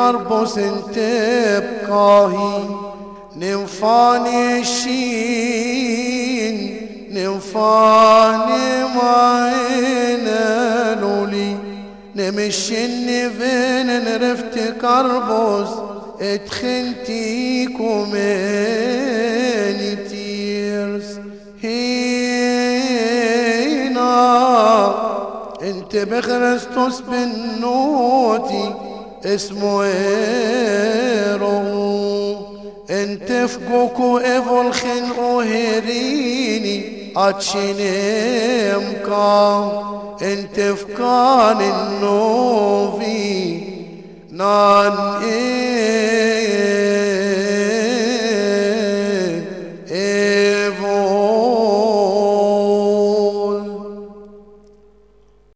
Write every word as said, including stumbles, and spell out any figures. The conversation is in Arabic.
كربس انت بقاهي ننفاني الشين ننفاني معين لولي نمشيني فين نرفت كربس اتخنتيكم اني تيرس هينا انت بخرستوس بنوتي اسمه ايرو انت فقوكو ايفول خنقو هيريني اتشينيمكا انت فكان النوفي نان ايه